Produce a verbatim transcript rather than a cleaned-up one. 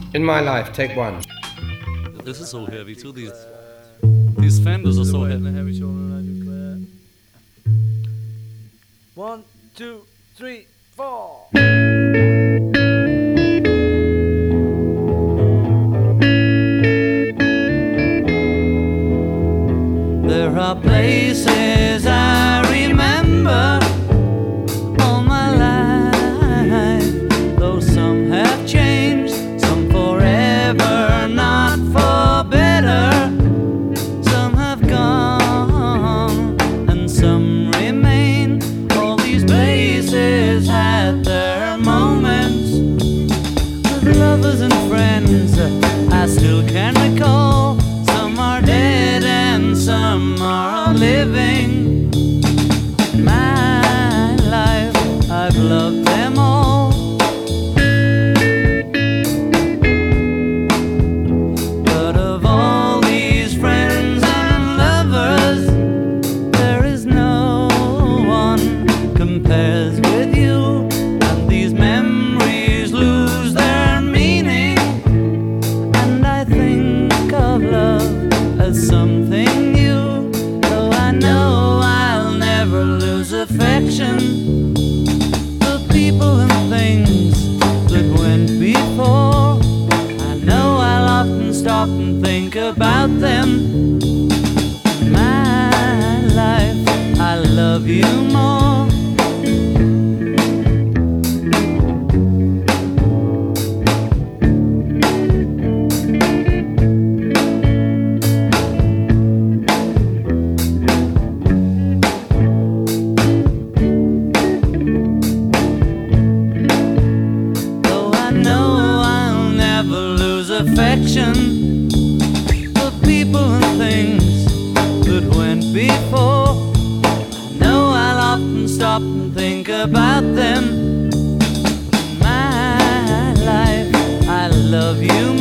In My Life, take one. This is so heavy too. These these fenders are so heavy. heavy shoulder I declare. One, two, three, four. There are places I remember all my life, though some have changed, some forever, not for better. Some have gone and some remain. All these places had their moments with lovers and friends I still can recall. Some are dead and some are living. My life, I've loved them all. But of all these friends and lovers, there is no one compares with you. And these memories lose their meaning. And I think of love as something new, though I know I'll never lose affection for people and things that went before. I know I'll often stop and think about them. My life, I love you more. Affection for people and things that went before. I know I'll often stop and think about them. My life, I love you